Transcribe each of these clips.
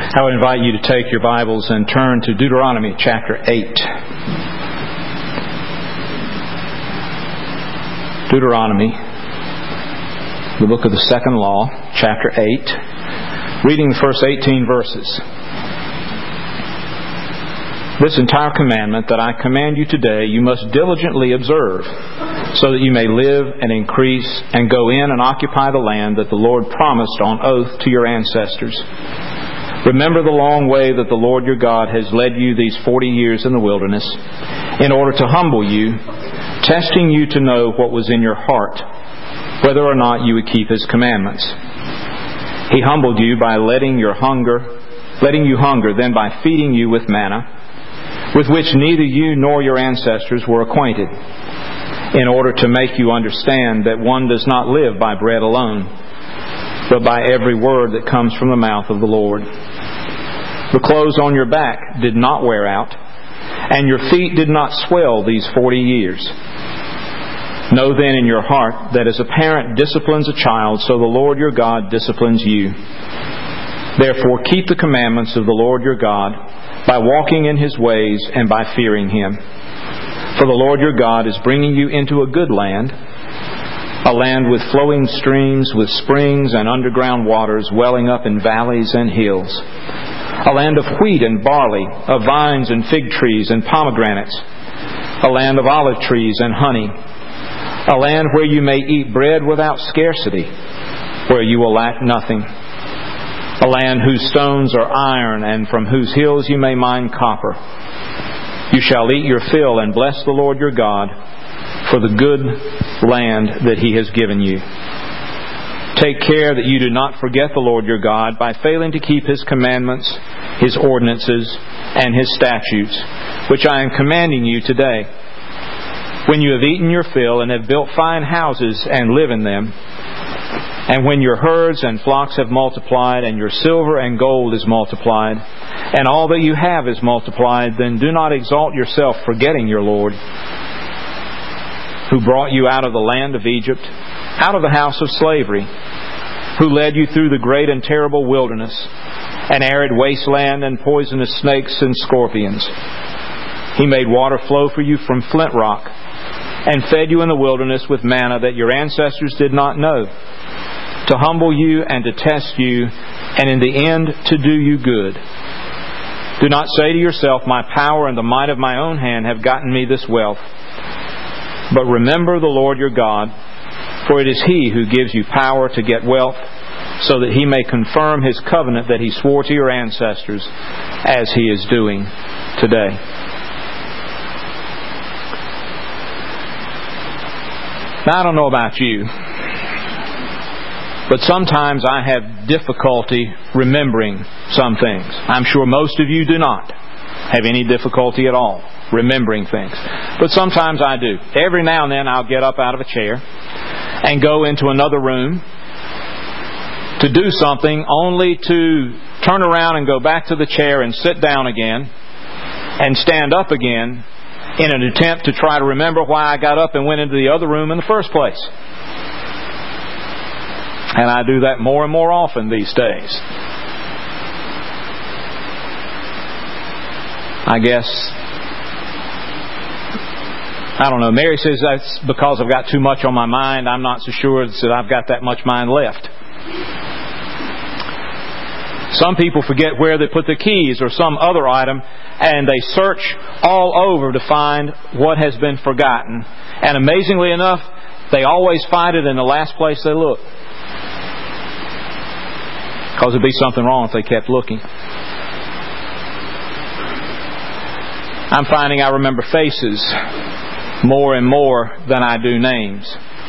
I would invite you to take your Bibles and turn to Deuteronomy chapter 8. Deuteronomy, the book of the second law, chapter 8, reading the first 18 verses. This entire commandment that I command you today, you must diligently observe, so that you may live and increase and go in and occupy the land that the Lord promised on oath to your ancestors. Remember the long way that the Lord your God has led you these 40 years in the wilderness, in order to humble you, testing you to know what was in your heart, whether or not you would keep His commandments. He humbled you by letting you hunger, then by feeding you with manna, with which neither you nor your ancestors were acquainted, in order to make you understand that one does not live by bread alone, but by every word that comes from the mouth of the Lord. The clothes on your back did not wear out, and your feet did not swell these 40 years. Know then in your heart that as a parent disciplines a child, so the Lord your God disciplines you. Therefore keep the commandments of the Lord your God by walking in His ways and by fearing Him. For the Lord your God is bringing you into a good land, a land with flowing streams, with springs and underground waters welling up in valleys and hills. A land of wheat and barley, of vines and fig trees and pomegranates. A land of olive trees and honey. A land where you may eat bread without scarcity, where you will lack nothing. A land whose stones are iron, and from whose hills you may mine copper. You shall eat your fill and bless the Lord your God for the good land that He has given you. Take care that you do not forget the Lord your God by failing to keep His commandments, His ordinances, and His statutes, which I am commanding you today. When you have eaten your fill and have built fine houses and live in them, and when your herds and flocks have multiplied, and your silver and gold is multiplied, and all that you have is multiplied, then do not exalt yourself, forgetting your Lord, who brought you out of the land of Egypt, out of the house of slavery, who led you through the great and terrible wilderness, an arid wasteland and poisonous snakes and scorpions. He made water flow for you from flint rock, and fed you in the wilderness with manna that your ancestors did not know, to humble you and to test you, and in the end to do you good. Do not say to yourself, my power and the might of my own hand have gotten me this wealth. But remember the Lord your God, for it is He who gives you power to get wealth, so that He may confirm His covenant that He swore to your ancestors, as He is doing today. Now, I don't know about you, but sometimes I have difficulty remembering some things. I'm sure most of you do not have any difficulty at all remembering things. But sometimes I do. Every now and then I'll get up out of a chair and go into another room to do something, only to turn around and go back to the chair and sit down again and stand up again in an attempt to try to remember why I got up and went into the other room in the first place. And I do that more and more often these days. I guess, I don't know, Mary says that's because I've got too much on my mind. I'm not so sure that I've got that much mind left. Some people forget where they put the keys or some other item, and they search all over to find what has been forgotten. And amazingly enough, they always find it in the last place they look. Because there'd be something wrong if they kept looking. I'm finding I remember faces more and more than I do names.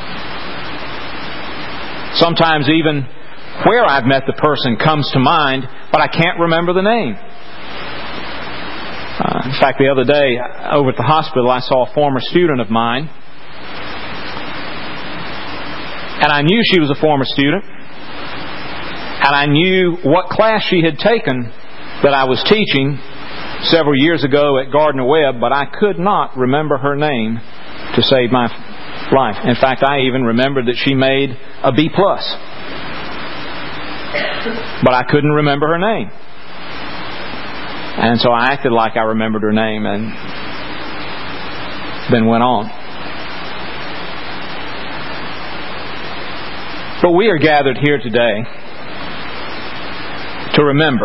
Sometimes even where I've met the person comes to mind, but I can't remember the name. In fact, the other day over at the hospital, I saw a former student of mine. And I knew she was a former student. And I knew what class she had taken that I was teaching several years ago at Gardner Webb, but I could not remember her name to save my life. In fact, I even remembered that she made a B+. But I couldn't remember her name. And so I acted like I remembered her name and then went on. But we are gathered here today to remember.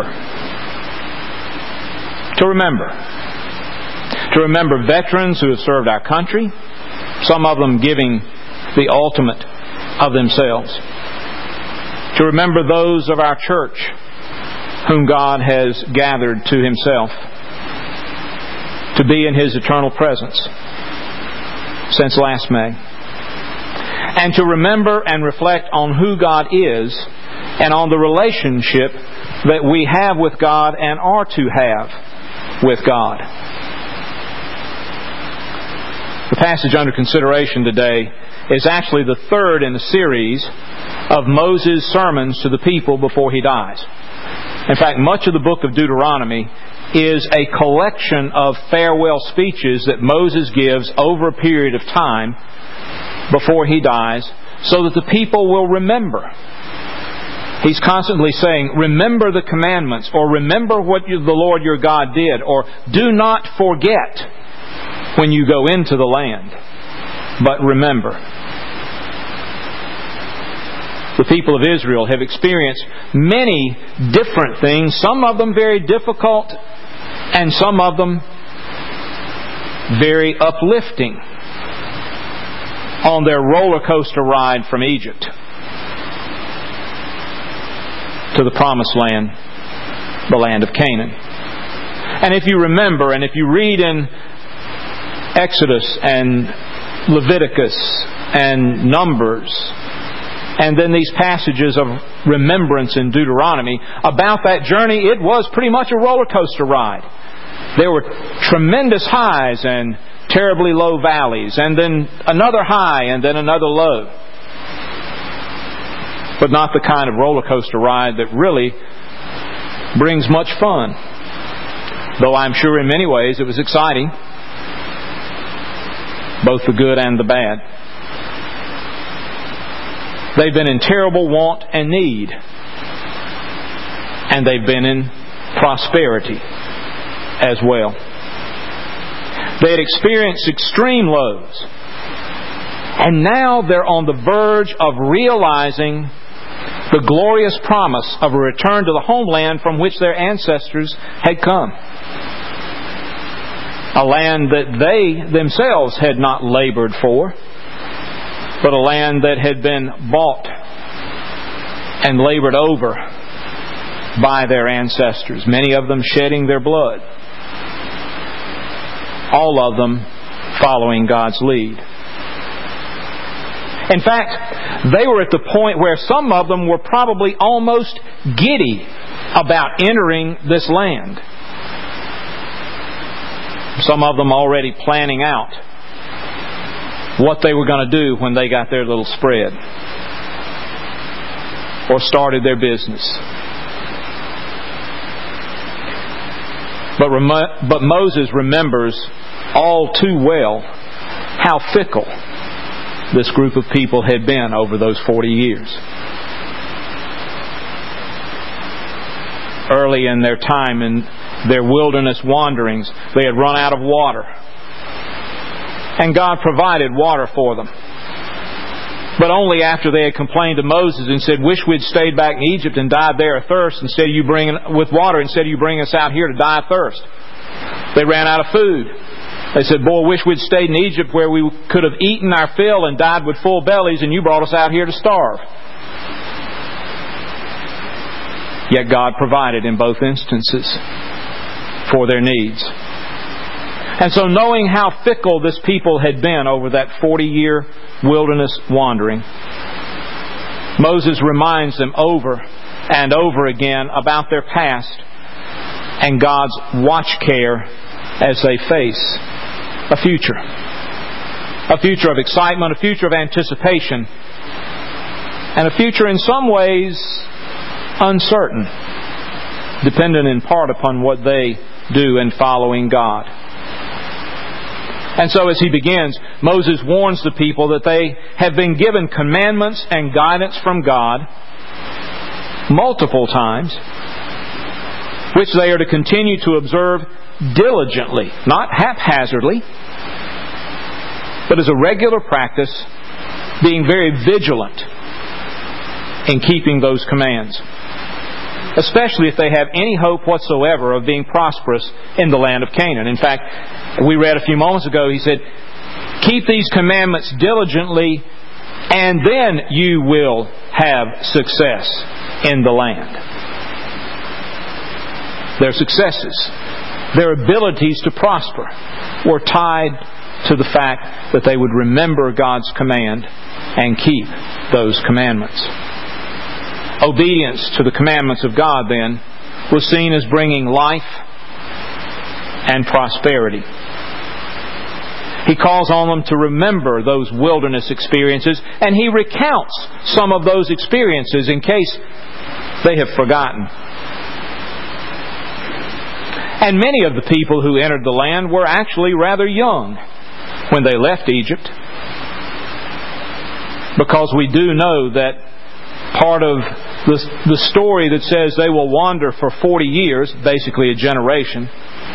To remember. To remember veterans who have served our country, some of them giving the ultimate of themselves. To remember those of our church whom God has gathered to Himself to be in His eternal presence since last May. And to remember and reflect on who God is and on the relationship that we have with God and are to have with God. The passage under consideration today is actually the third in a series of Moses' sermons to the people before he dies. In fact, much of the book of Deuteronomy is a collection of farewell speeches that Moses gives over a period of time before he dies so that the people will remember. He's constantly saying, remember the commandments, or remember what the Lord your God did, or do not forget when you go into the land, but remember. The people of Israel have experienced many different things, some of them very difficult, and some of them very uplifting on their roller coaster ride from Egypt to the Promised Land, the land of Canaan. And if you remember, and if you read in Exodus and Leviticus and Numbers, and then these passages of remembrance in Deuteronomy about that journey, it was pretty much a roller coaster ride. There were tremendous highs and terribly low valleys, and then another high and then another low. But not the kind of roller coaster ride that really brings much fun. Though I'm sure in many ways it was exciting, both the good and the bad. They've been in terrible want and need, and they've been in prosperity as well. They had experienced extreme lows, and now they're on the verge of realizing the glorious promise of a return to the homeland from which their ancestors had come. A land that they themselves had not labored for, but a land that had been bought and labored over by their ancestors, many of them shedding their blood, all of them following God's lead. In fact, they were at the point where some of them were probably almost giddy about entering this land. Some of them already planning out what they were going to do when they got their little spread or started their business. But Moses remembers all too well how fickle this group of people had been over those 40 years. Early in their time in their wilderness wanderings, they had run out of water. And God provided water for them. But only after they had complained to Moses and said, wish we'd stayed back in Egypt and died there of thirst instead of you bringing us out here to die of thirst. They ran out of food. They said, boy, wish we'd stayed in Egypt where we could have eaten our fill and died with full bellies, and you brought us out here to starve. Yet God provided in both instances for their needs. And so, knowing how fickle this people had been over that 40-year wilderness wandering, Moses reminds them over and over again about their past and God's watch care as they face a future. A future of excitement, a future of anticipation, and a future in some ways uncertain, dependent in part upon what they do in following God. And so as he begins, Moses warns the people that they have been given commandments and guidance from God multiple times, which they are to continue to observe diligently, not haphazardly, but as a regular practice, being very vigilant in keeping those commands, especially if they have any hope whatsoever of being prosperous in the land of Canaan. In fact, we read a few moments ago, he said, keep these commandments diligently, and then you will have success in the land. Their successes, their abilities to prosper, were tied to the fact that they would remember God's command and keep those commandments. Obedience to the commandments of God, then, was seen as bringing life and prosperity. He calls on them to remember those wilderness experiences, and He recounts some of those experiences in case they have forgotten. And many of the people who entered the land were actually rather young when they left Egypt, because we do know that part of the story that says they will wander for 40 years, basically a generation,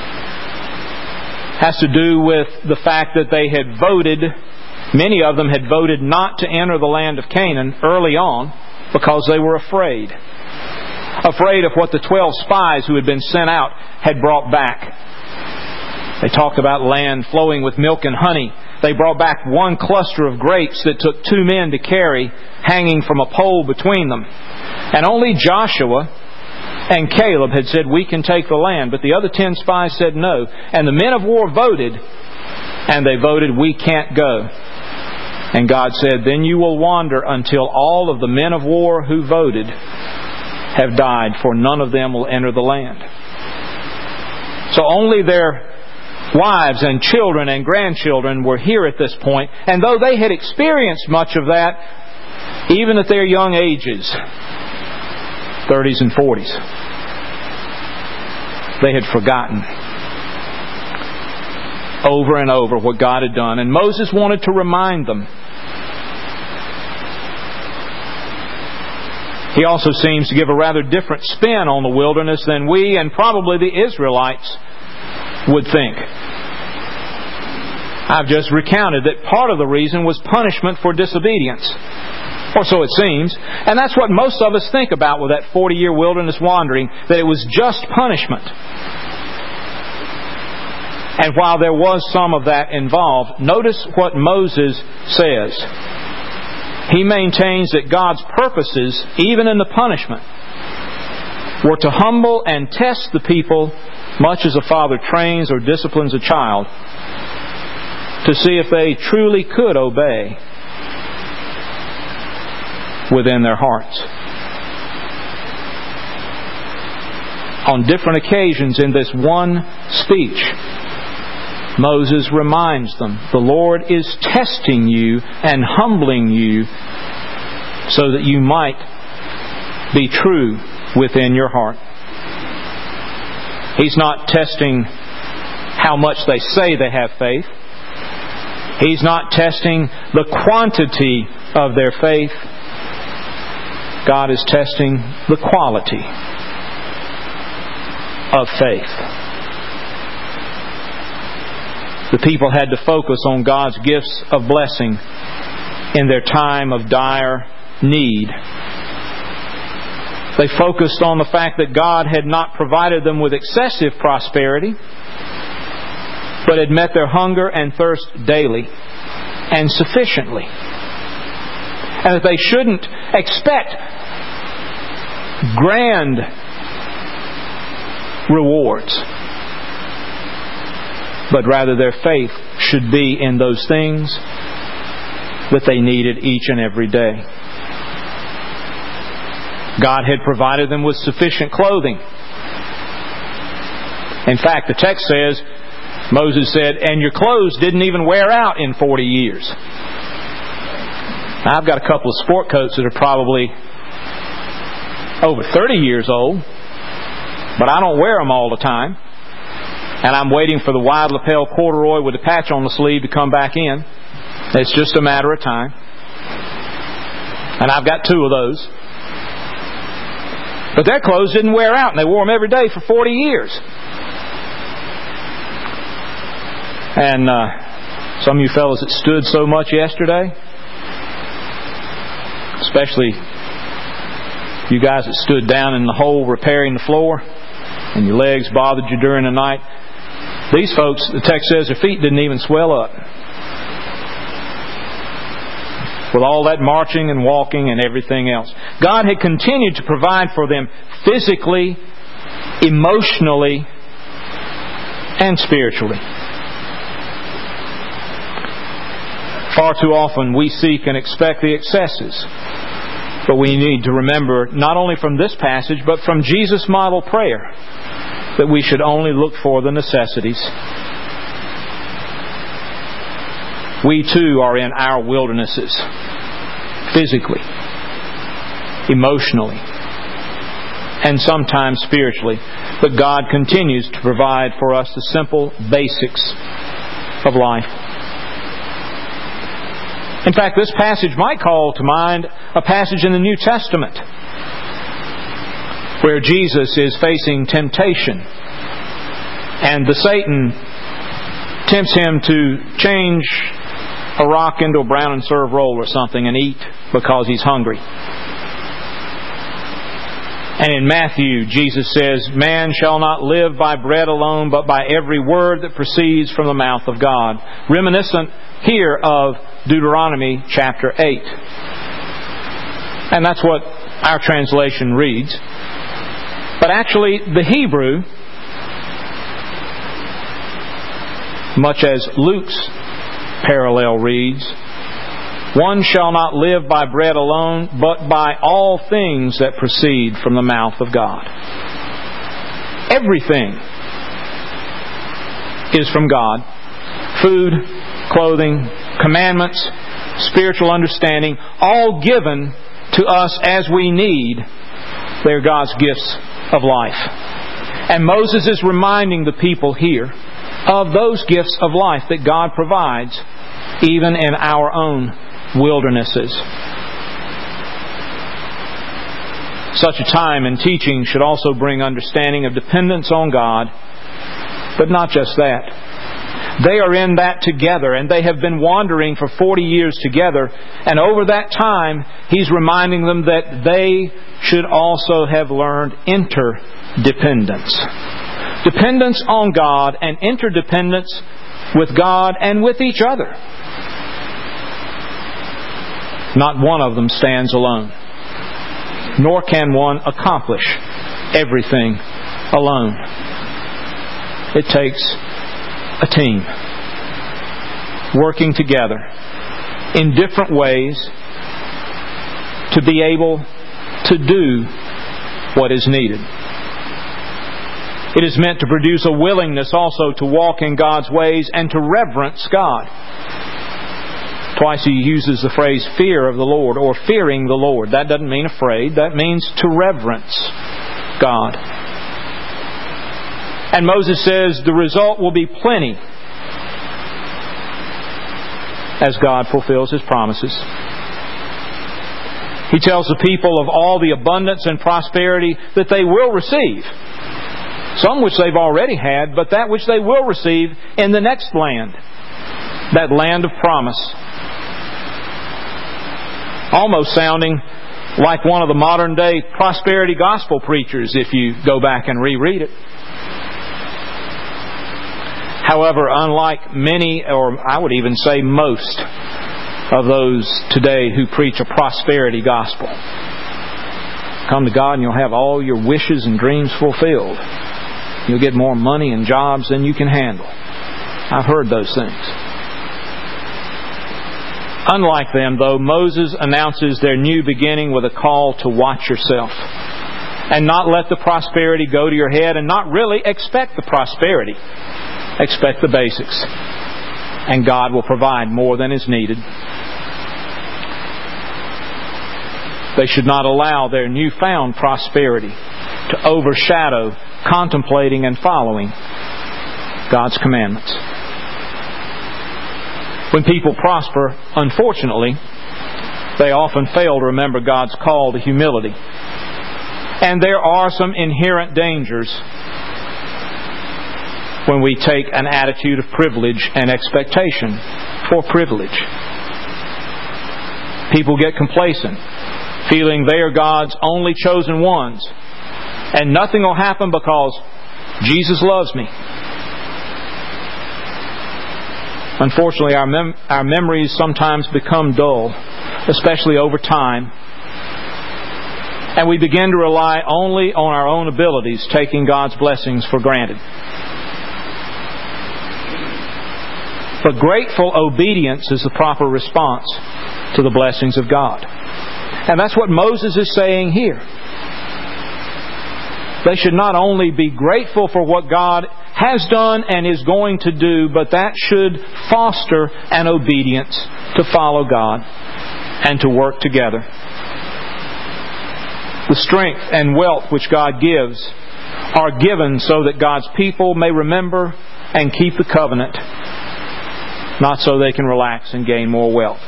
has to do with the fact that they had voted, many of them had voted not to enter the land of Canaan early on because they were afraid. Afraid of what the 12 spies who had been sent out had brought back. They talked about land flowing with milk and honey. They brought back one cluster of grapes that took 2 men to carry, hanging from a pole between them. And only Joshua and Caleb had said, we can take the land. But the other 10 spies said no. And the men of war voted, and they voted, we can't go. And God said, then you will wander until all of the men of war who voted have died, for none of them will enter the land. So only their wives and children and grandchildren were here at this point. And though they had experienced much of that, even at their young ages, 30s and 40s, they had forgotten over and over what God had done. And Moses wanted to remind them. He also seems to give a rather different spin on the wilderness than we and probably the Israelites would think. I've just recounted that part of the reason was punishment for disobedience. Or so it seems. And that's what most of us think about with that 40-year wilderness wandering, that it was just punishment. And while there was some of that involved, notice what Moses says. He maintains that God's purposes, even in the punishment, were to humble and test the people much as a father trains or disciplines a child, to see if they truly could obey within their hearts. On different occasions in this one speech, Moses reminds them, the Lord is testing you and humbling you so that you might be true within your heart. He's not testing how much they say they have faith. He's not testing the quantity of their faith. God is testing the quality of faith. The people had to focus on God's gifts of blessing in their time of dire need. They focused on the fact that God had not provided them with excessive prosperity, but had met their hunger and thirst daily and sufficiently. And that they shouldn't expect grand rewards, but rather their faith should be in those things that they needed each and every day. God had provided them with sufficient clothing. In fact, the text says, Moses said, and your clothes didn't even wear out in 40 years. Now, I've got a couple of sport coats that are probably over 30 years old, but I don't wear them all the time. And I'm waiting for the wide lapel corduroy with a patch on the sleeve to come back in. It's just a matter of time. And I've got 2 of those. But their clothes didn't wear out, and they wore them every day for 40 years. And some of you fellows that stood so much yesterday, especially you guys that stood down in the hole repairing the floor, and your legs bothered you during the night, these folks, the text says, their feet didn't even swell up. With all that marching and walking and everything else. God had continued to provide for them physically, emotionally, and spiritually. Far too often we seek and expect the excesses. But we need to remember, not only from this passage, but from Jesus' model prayer, that we should only look for the necessities. We too are in our wildernesses, physically, emotionally, and sometimes spiritually. But God continues to provide for us the simple basics of life. In fact, this passage might call to mind a passage in the New Testament where Jesus is facing temptation, and the Satan tempts Him to change a rock into a brown and serve roll or something and eat because he's hungry. And in Matthew, Jesus says, "Man shall not live by bread alone, but by every word that proceeds from the mouth of God." Reminiscent here of Deuteronomy chapter 8. And that's what our translation reads. But actually, the Hebrew, much as Luke's parallel reads, "One shall not live by bread alone, but by all things that proceed from the mouth of God." Everything is from God. Food, clothing, commandments, spiritual understanding, all given to us as we need. They're God's gifts of life. And Moses is reminding the people here of those gifts of life that God provides, even in our own wildernesses. Such a time in teaching should also bring understanding of dependence on God, but not just that. They are in that together, and they have been wandering for 40 years together, and over that time, He's reminding them that they should also have learned interdependence. Dependence on God and interdependence with God and with each other. Not one of them stands alone, nor can one accomplish everything alone. It takes a team working together in different ways to be able to do what is needed. It is meant to produce a willingness also to walk in God's ways and to reverence God. Twice He uses the phrase fear of the Lord or fearing the Lord. That doesn't mean afraid. That means to reverence God. And Moses says the result will be plenty as God fulfills His promises. He tells the people of all the abundance and prosperity that they will receive. Some which they've already had, but that which they will receive in the next land. That land of promise. Almost sounding like one of the modern day prosperity gospel preachers if you go back and reread it. However, unlike many, or I would even say most, of those today who preach a prosperity gospel. Come to God and you'll have all your wishes and dreams fulfilled. You'll get more money and jobs than you can handle. I've heard those things. Unlike them, though, Moses announces their new beginning with a call to watch yourself and not let the prosperity go to your head and not really expect the prosperity. Expect the basics. And God will provide more than is needed. They should not allow their newfound prosperity to overshadow contemplating and following God's commandments. When people prosper, unfortunately, they often fail to remember God's call to humility. And there are some inherent dangers when we take an attitude of privilege and expectation for privilege. People get complacent, feeling they are God's only chosen ones, and nothing will happen because Jesus loves me. Unfortunately, our memories sometimes become dull, especially over time, and we begin to rely only on our own abilities, taking God's blessings for granted. But grateful obedience is the proper response to the blessings of God. And that's what Moses is saying here. They should not only be grateful for what God has done and is going to do, but that should foster an obedience to follow God and to work together. The strength and wealth which God gives are given so that God's people may remember and keep the covenant, not so they can relax and gain more wealth.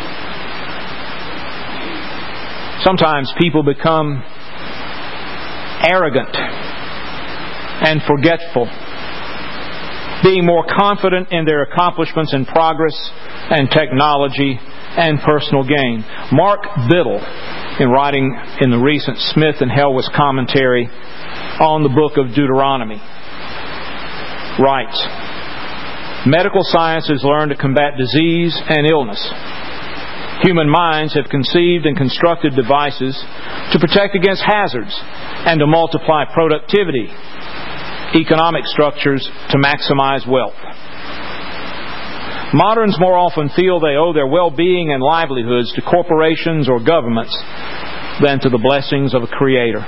Sometimes people become arrogant and forgetful, being more confident in their accomplishments and progress and technology and personal gain. Mark Biddle, in writing in the recent Smith and Helwys commentary on the book of Deuteronomy, writes, "Medical science has learned to combat disease and illness. Human minds have conceived and constructed devices to protect against hazards and to multiply productivity, economic structures to maximize wealth. Moderns more often feel they owe their well-being and livelihoods to corporations or governments than to the blessings of a Creator.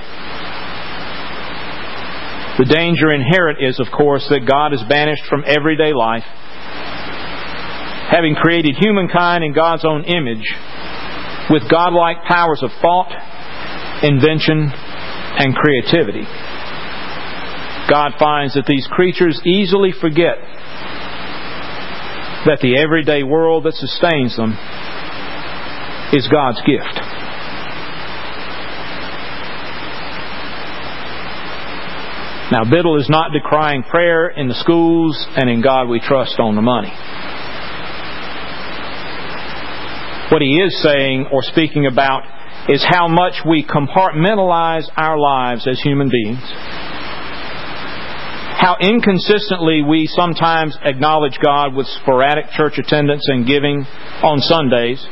The danger inherent is, of course, that God is banished from everyday life, having created humankind in God's own image, with godlike powers of thought, invention, and creativity. God finds that these creatures easily forget that the everyday world that sustains them is God's gift." Now, Biddle is not decrying prayer in the schools and in God we trust on the money. What he is saying or speaking about is how much we compartmentalize our lives as human beings. How inconsistently we sometimes acknowledge God with sporadic church attendance and giving on Sundays.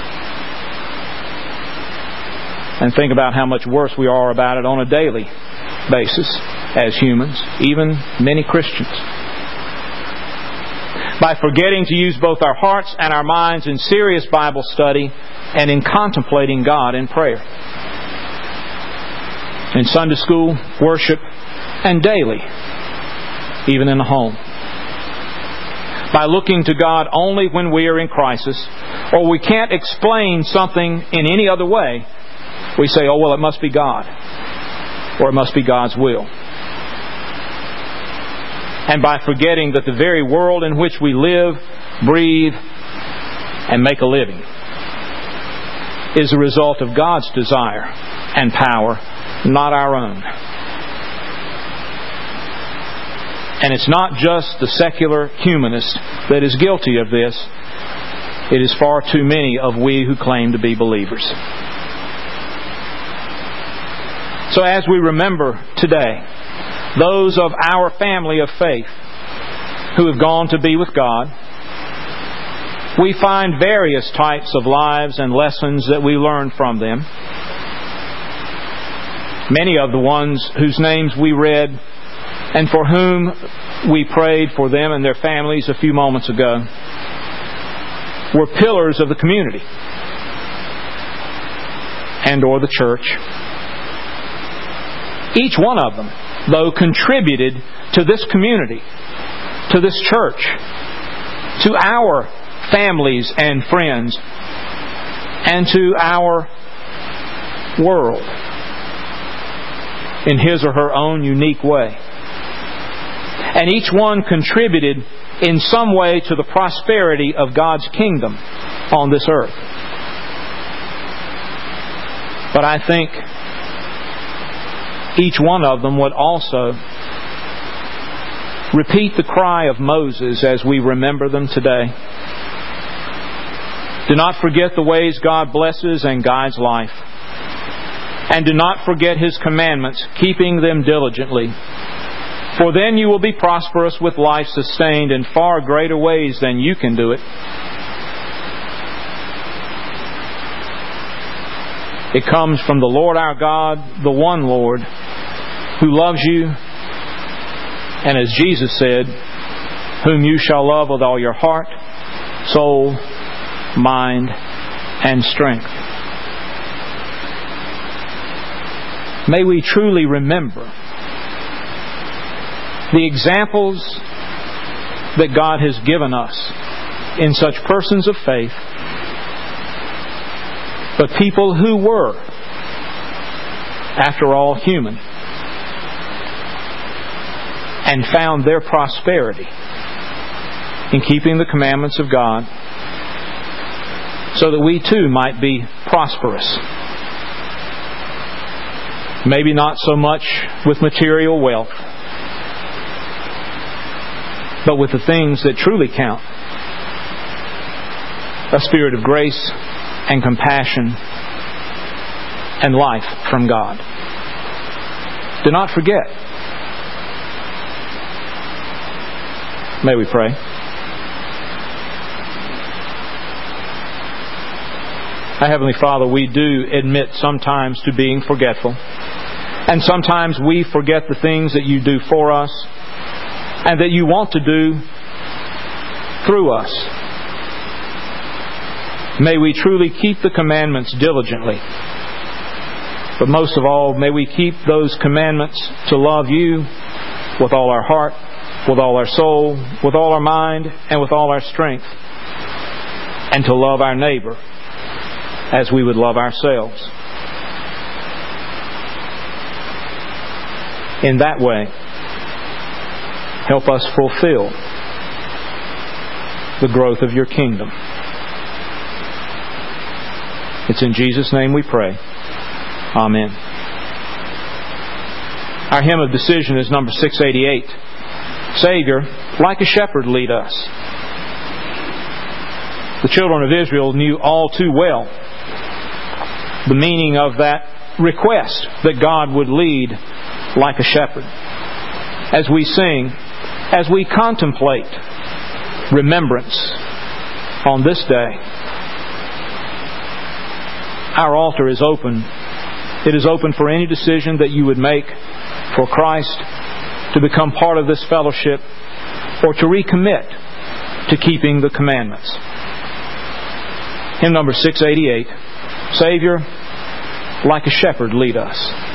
And think about how much worse we are about it on a daily basis as humans, even many Christians. By forgetting to use both our hearts and our minds in serious Bible study and in contemplating God in prayer. In Sunday school, worship, and daily, even in the home. By looking to God only when we are in crisis, or we can't explain something in any other way, we say, "Oh, well, it must be God," or "it must be God's will." And by forgetting that the very world in which we live, breathe, and make a living is a result of God's desire and power, not our own. And it's not just the secular humanist that is guilty of this. It is far too many of we who claim to be believers. So as we remember today those of our family of faith who have gone to be with God, we find various types of lives and lessons that we learn from them. Many of the ones whose names we read and for whom we prayed for them and their families a few moments ago were pillars of the community and or the church. Each one of them, though, contributed to this community, to this church, to our families and friends, and to our world in his or her own unique way. And each one contributed in some way to the prosperity of God's kingdom on this earth. But I think each one of them would also repeat the cry of Moses as we remember them today. Do not forget the ways God blesses and guides life. And do not forget His commandments, keeping them diligently. For then you will be prosperous with life sustained in far greater ways than you can do it. It comes from the Lord our God, the one Lord, who loves you, and as Jesus said, whom you shall love with all your heart, soul, mind, and strength. May we truly remember the examples that God has given us in such persons of faith, but people who were, after all, human, and found their prosperity in keeping the commandments of God, so that we too might be prosperous. Maybe not so much with material wealth, but with the things that truly count. A spirit of grace and compassion and life from God. Do not forget. May we pray. Our Heavenly Father, we do admit sometimes to being forgetful. And sometimes we forget the things that You do for us and that You want to do through us. May we truly keep the commandments diligently. But most of all, may we keep those commandments to love You with all our heart, with all our soul, with all our mind, and with all our strength, and to love our neighbor as we would love ourselves. In that way, help us fulfill the growth of Your kingdom. It's in Jesus' name we pray. Amen. Our hymn of decision is number 688. Savior, like a shepherd, lead us. The children of Israel knew all too well the meaning of that request that God would lead like a shepherd. As we sing, as we contemplate remembrance on this day, our altar is open. It is open for any decision that you would make for Christ, to become part of this fellowship, or to recommit to keeping the commandments. Hymn number 688, Savior, like a shepherd, lead us.